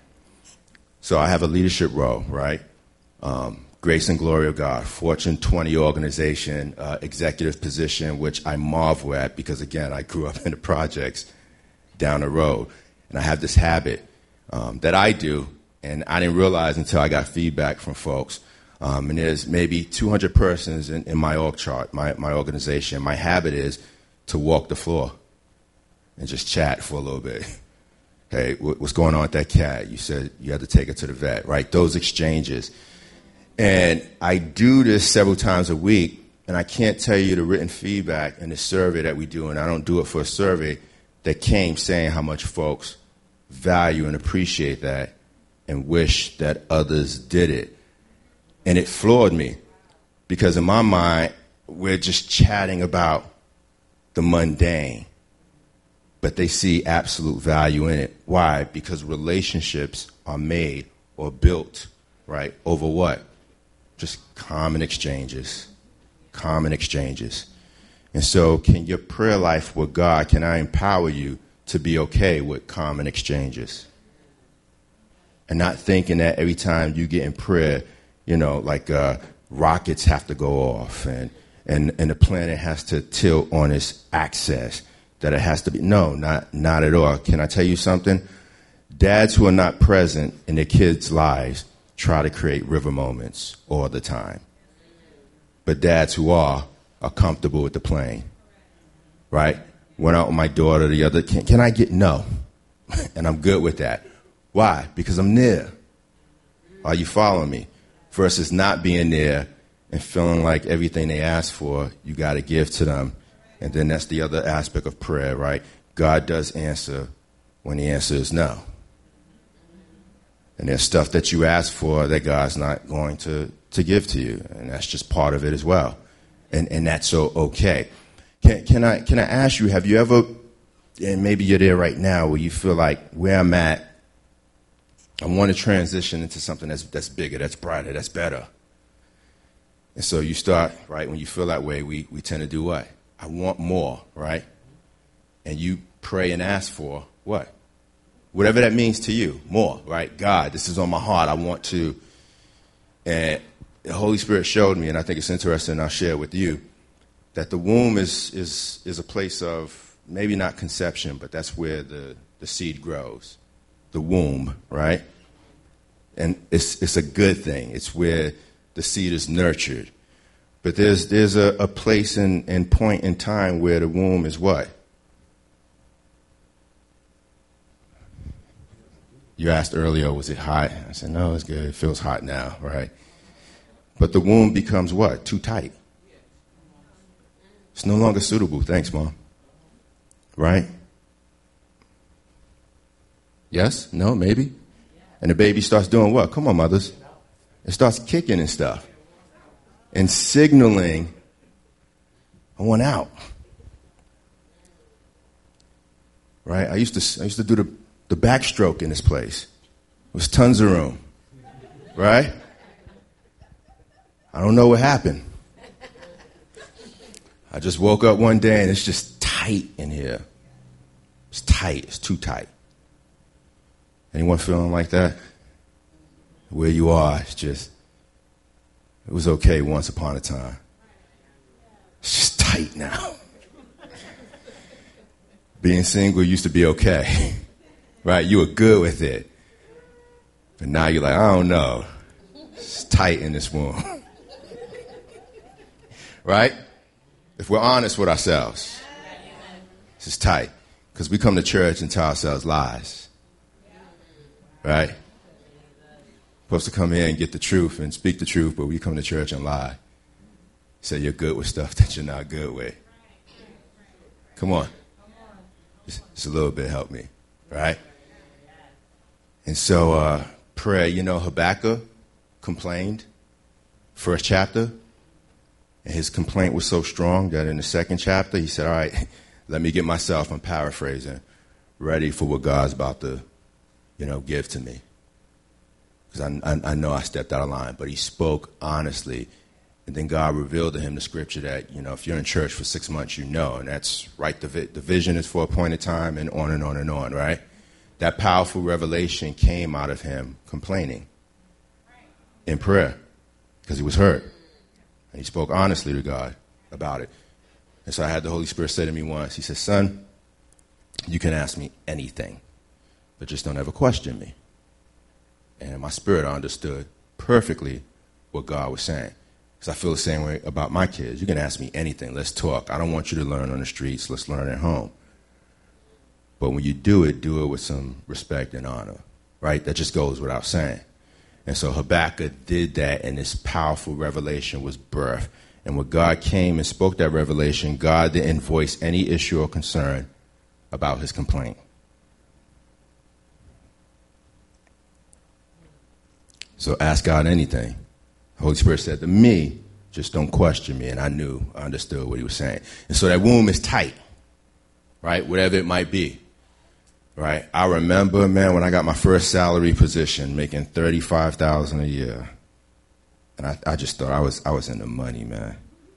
So I have a leadership role, right? Um, Grace and Glory of God, Fortune twenty organization, uh, executive position, which I marvel at because, again, I grew up in the projects down the road. And I have this habit um, that I do, and I didn't realize until I got feedback from folks. Um, and there's maybe two hundred persons in, in my org chart, my, my organization. My habit is to walk the floor and just chat for a little bit. Hey, what's going on with that cat? You said you had to take it to the vet, right? Those exchanges. And I do this several times a week, and I can't tell you the written feedback and the survey that we do, and I don't do it for a survey, that came saying how much folks value and appreciate that and wish that others did it. And it floored me, because in my mind, we're just chatting about the mundane, but they see absolute value in it. Why? Because relationships are made or built, right, over what? Just common exchanges, common exchanges. And so can your prayer life with God, can I empower you to be okay with common exchanges? And not thinking that every time you get in prayer, you know, like uh, rockets have to go off and, and, and the planet has to tilt on its axis, that it has to be. No, not, not at all. Can I tell you something? Dads who are not present in their kids' lives try to create river moments all the time. But dads who are, are comfortable with the plane, right? Went out with my daughter the other, can, can I get, no. And I'm good with that. Why? Because I'm near. Are you following me? Versus not being there and feeling like everything they ask for, you got to give to them. And then that's the other aspect of prayer, right? God does answer when the answer is no. And there's stuff that you ask for that God's not going to, to give to you. And that's just part of it as well. And and that's so okay. Can, can I can I ask you, have you ever, and maybe you're there right now, where you feel like where I'm at, I want to transition into something that's that's bigger, that's brighter, that's better. And so you start, right, when you feel that way, we, we tend to do what? I want more, right? And you pray and ask for what? Whatever that means to you, more, right? God, this is on my heart. I want to. And the Holy Spirit showed me, and I think it's interesting, and I'll share with you, that the womb is is is a place of maybe not conception, but that's where the, the seed grows. The womb, right? and it's it's a good thing. It's where the seed is nurtured. But there's there's a, a place and, and point in time where the womb is what? You asked earlier, was it hot? I said, no, it's good. It feels hot now, right? But the womb becomes what? Too tight. It's no longer suitable. Thanks, Mom. Right? Yes? No? Maybe? And the baby starts doing what? Come on, mothers. It starts kicking and stuff. And signaling, I want out. Right? I used to I used to do the, the backstroke in this place. There was tons of room. Right? I don't know what happened. I just woke up one day and it's just tight in here. It's tight. It's too tight. Anyone feeling like that? Where you are, it's just, it was okay once upon a time. It's just tight now. Being single used to be okay. Right? You were good with it. But now you're like, I don't know. It's tight in this womb. Right? If we're honest with ourselves, this is tight. Because we come to church and tell ourselves lies. Right? Supposed to come here and get the truth and speak the truth, but we come to church and lie. Say you're good with stuff that you're not good with. Come on. Just, just a little bit help me. Right? And so uh, prayer, you know, Habakkuk complained. First chapter. And his complaint was so strong that in the second chapter, he said, all right, let me get myself, I'm paraphrasing, ready for what God's about to, you know, give to me. Because I, I, I know I stepped out of line, but he spoke honestly. And then God revealed to him the scripture that, you know, if you're in church for six months, you know, and that's right. The, the vision is for a point of time and on and on and on, right? That powerful revelation came out of him complaining in prayer because he was hurt. And he spoke honestly to God about it. And so I had the Holy Spirit say to me once, he said, son, you can ask me anything, but just don't ever question me. And in my spirit, I understood perfectly what God was saying. Because I feel the same way about my kids. You can ask me anything. Let's talk. I don't want you to learn on the streets. Let's learn at home. But when you do it, do it with some respect and honor, right? That just goes without saying. And so Habakkuk did that, and this powerful revelation was birthed. And when God came and spoke that revelation, God didn't voice any issue or concern about his complaint. So ask God anything. The Holy Spirit said to me, just don't question me. And I knew, I understood what he was saying. And so that womb is tight, right? Whatever it might be. Right. I remember, man, when I got my first salary position, making thirty-five thousand dollars a year. And I, I just thought I was I was in the money, man.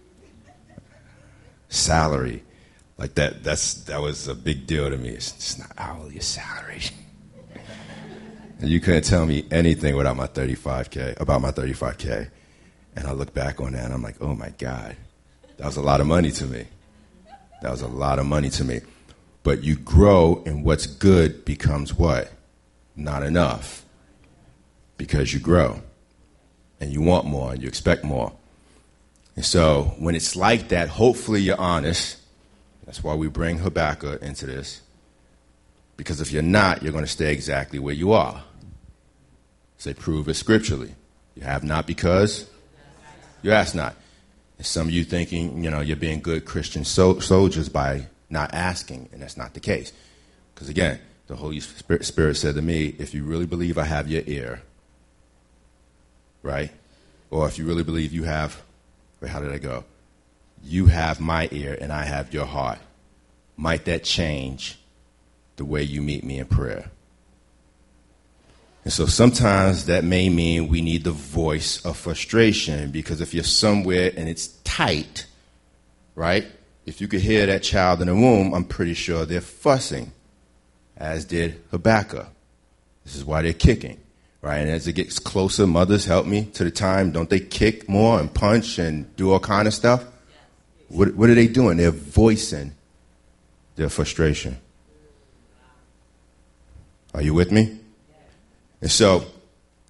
Salary. Like that that's that was a big deal to me. It's, it's not hourly, it's salary. And you couldn't tell me anything without my thirty-five K, about my thirty-five K. And I look back on that and I'm like, oh my God. That was a lot of money to me. That was a lot of money to me. But you grow, and what's good becomes what? Not enough. Because you grow. And you want more, and you expect more. And so when it's like that, hopefully you're honest. That's why we bring Habakkuk into this. Because if you're not, you're going to stay exactly where you are. Say, prove it scripturally. You have not because you ask not. And some of you thinking, you know, you're being good Christian so- soldiers by not asking, and that's not the case. Because again, the Holy Spirit, Spirit said to me, if you really believe I have your ear, right? Or if you really believe you have, wait, how did I go? You have my ear and I have your heart. Might that change the way you meet me in prayer? And so sometimes that may mean we need the voice of frustration, because if you're somewhere and it's tight, right? If you could hear that child in the womb, I'm pretty sure they're fussing, as did Habakkuk. This is why they're kicking, right? And as it gets closer, mothers, help me to the time, don't they kick more and punch and do all kind of stuff? What, what are they doing? They're voicing their frustration. Are you with me? And so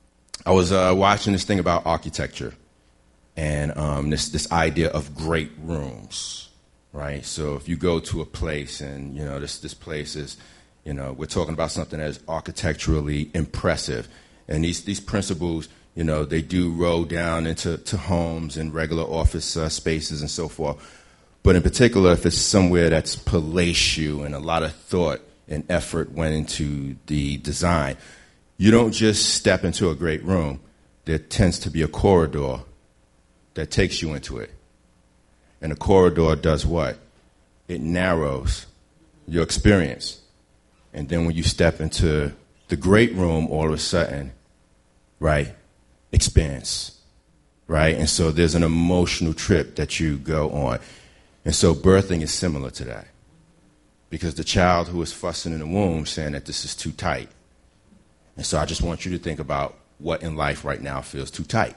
I was uh, watching this thing about architecture and um, this this idea of great rooms, right? So if you go to a place and, you know, this this place is, you know, we're talking about something that is architecturally impressive. And these, these principles, you know, they do roll down into to homes and regular office uh, spaces and so forth. But in particular, if it's somewhere that's palatial and a lot of thought and effort went into the design, you don't just step into a great room. There tends to be a corridor that takes you into it. And the corridor does what? It narrows your experience. And then when you step into the great room, all of a sudden, right, expands, right? And so there's an emotional trip that you go on. And so birthing is similar to that. Because the child who is fussing in the womb saying that this is too tight. And so I just want you to think about what in life right now feels too tight.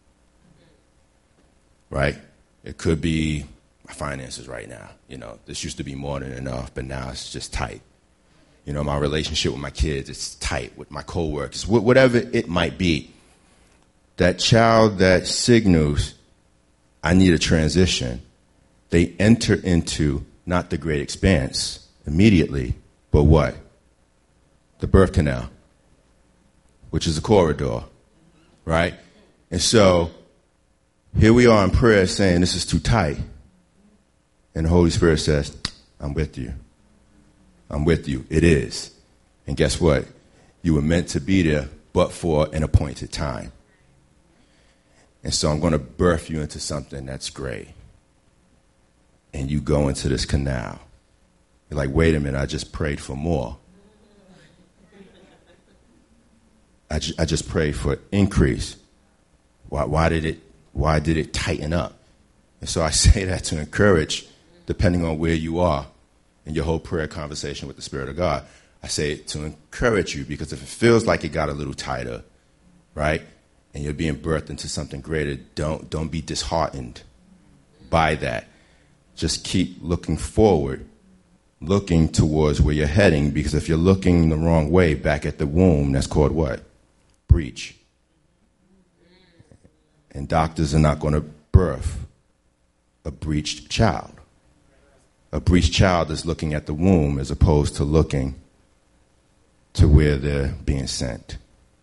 Right? It could be my finances right now. You know, this used to be more than enough, but now it's just tight. You know, my relationship with my kids, it's tight. With my coworkers, whatever it might be. That child that signals, I need a transition, they enter into not the great expanse immediately, but what? The birth canal, which is a corridor, right? And so here we are in prayer saying this is too tight. And the Holy Spirit says, I'm with you. I'm with you. It is. And guess what? You were meant to be there, but for an appointed time. And so I'm going to birth you into something that's great. And you go into this canal. You're like, wait a minute, I just prayed for more. I, ju- I just prayed for increase. Why, why did it, why did it tighten up? And so I say that to encourage, depending on where you are in your whole prayer conversation with the Spirit of God. I say it to encourage you, because if it feels like it got a little tighter, right, and you're being birthed into something greater, don't, don't be disheartened by that. Just keep looking forward, looking towards where you're heading, because if you're looking the wrong way back at the womb, that's called what? Breach. And doctors are not going to birth a breached child. A breached child is looking at the womb as opposed to looking to where they're being sent.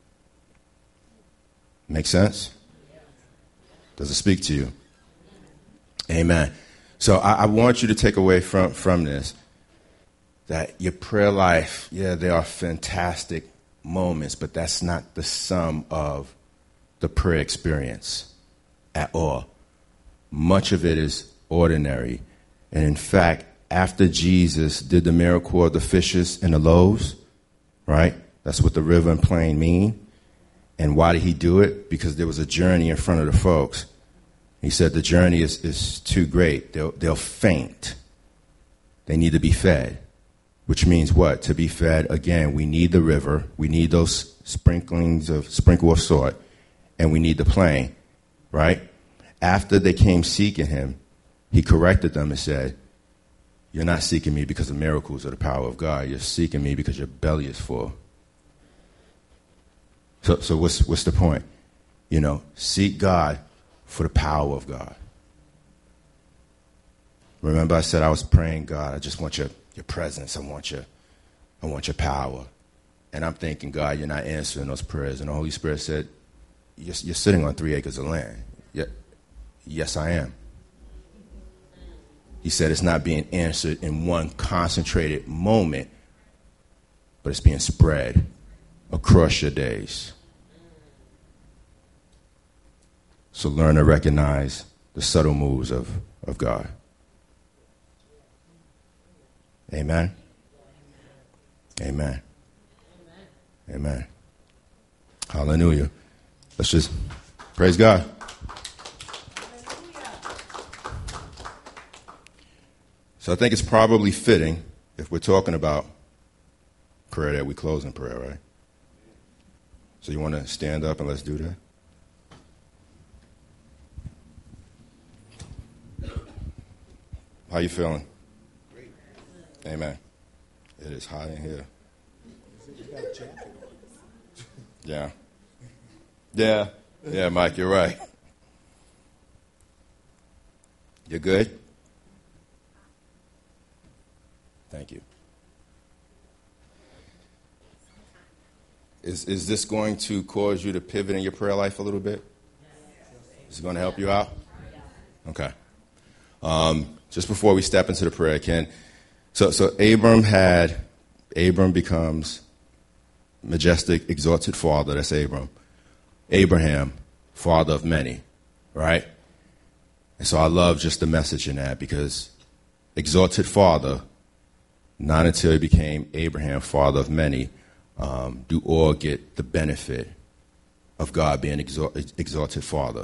Make sense? Does it speak to you? Amen. So I, I want you to take away from, from this that your prayer life, yeah, there are fantastic moments, but that's not the sum of the prayer experience at all. Much of it is ordinary. And in fact, after Jesus did the miracle of the fishes and the loaves, right? That's what the river and plain mean. And why did he do it? Because there was a journey in front of the folks. He said the journey is, is too great. They'll, they'll faint. They need to be fed. Which means what? To be fed, again, we need the river. We need those sprinklings of sprinkle of salt. And we need the plain, right? After they came seeking him, he corrected them and said, you're not seeking me because of miracles or the power of God. You're seeking me because your belly is full. So, so what's, what's the point? You know, seek God for the power of God. Remember I said I was praying, God, I just want your, your presence. I want your, I want your power. And I'm thinking, God, you're not answering those prayers. And the Holy Spirit said, you're, you're sitting on three acres of land. Yeah, yes, I am. He said it's not being answered in one concentrated moment, but it's being spread across your days. So learn to recognize the subtle moves of, of God. Amen? Amen. Amen. Hallelujah. Let's just praise God. So I think it's probably fitting, if we're talking about prayer, that we close in prayer, right? So you want to stand up and let's do that? How you feeling? Great. Amen. It is hot in here. Yeah. Yeah. Yeah, Mike, you're right. You're good? Thank you. Is is this going to cause you to pivot in your prayer life a little bit? Is it going to help you out? Okay. Um, just before we step into the prayer, Ken. So so Abram had, Abram becomes majestic, exalted father. That's Abram. Abraham, father of many, right? And so I love just the message in that, because exalted father, not until he became Abraham, father of many, um, do all get the benefit of God being exalt- exalted father.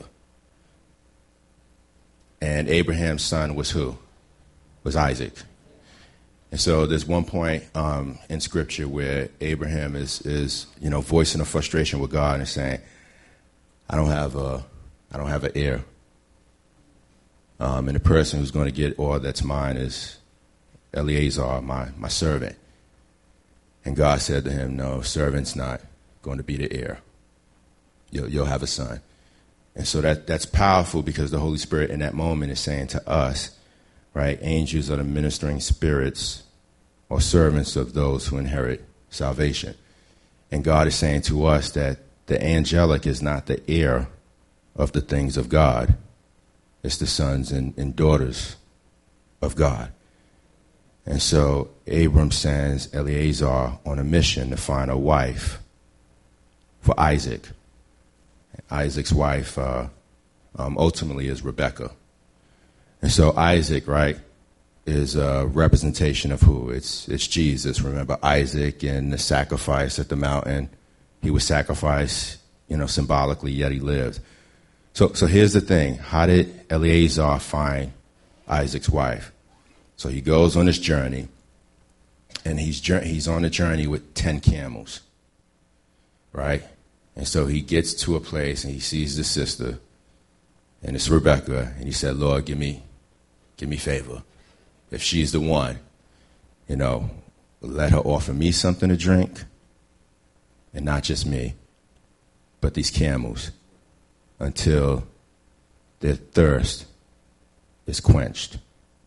And Abraham's son was who? Was Isaac. And so there's one point um, in Scripture where Abraham is, is, you know, voicing a frustration with God and saying, I don't have a, I don't have an heir. Um, and the person who's going to get all that's mine is Eliezer, my, my servant. And God said to him, no, servant's not going to be the heir. You'll, you'll have a son. And so that that's powerful, because the Holy Spirit in that moment is saying to us, right, angels are the ministering spirits or servants of those who inherit salvation. And God is saying to us that the angelic is not the heir of the things of God. It's the sons and, and daughters of God. And so Abram sends Eliezer on a mission to find a wife for Isaac. Isaac's wife uh, um, ultimately is Rebekah. And so Isaac, right, is a representation of who? It's it's Jesus. Remember Isaac and the sacrifice at the mountain. He was sacrificed, you know, symbolically, yet he lived. So so here's the thing. How did Eliezer find Isaac's wife? So he goes on this journey, and he's he's on a journey with ten camels, right? And so he gets to a place, and he sees the sister, and it's Rebekah, and he said, Lord, give me, give me favor. If she's the one, you know, let her offer me something to drink, and not just me, but these camels, until their thirst is quenched.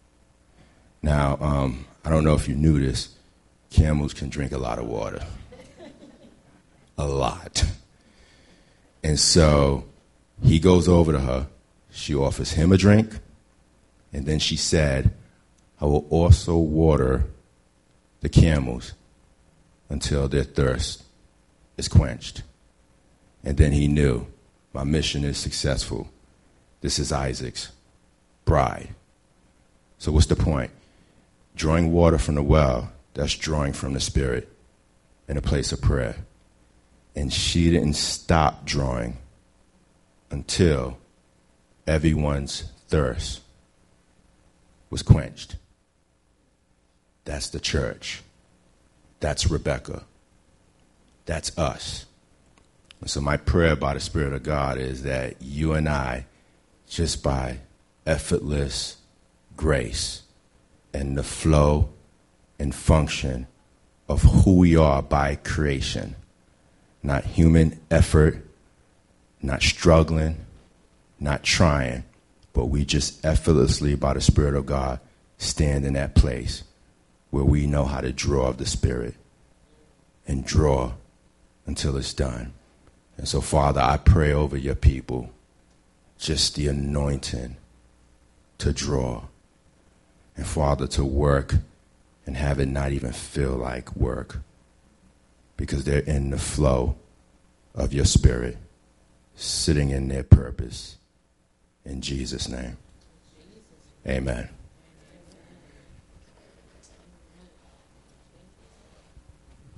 Now, um, I don't know if you knew this, camels can drink a lot of water. A lot. And so he goes over to her. She offers him a drink. And then she said, I will also water the camels until their thirst is quenched. And then he knew, my mission is successful. This is Isaac's bride. So what's the point? Drawing water from the well, that's drawing from the Spirit in a place of prayer. And she didn't stop drawing until everyone's thirst was quenched. That's the church. That's Rebekah. That's us. And so my prayer by the Spirit of God is that you and I, just by effortless grace and the flow and function of who we are by creation, not human effort, not struggling, not trying, but we just effortlessly, by the Spirit of God, stand in that place where we know how to draw of the Spirit and draw until it's done. And so, Father, I pray over your people, just the anointing to draw. And, Father, to work and have it not even feel like work, because they're in the flow of your Spirit, sitting in their purpose. In Jesus' name, amen.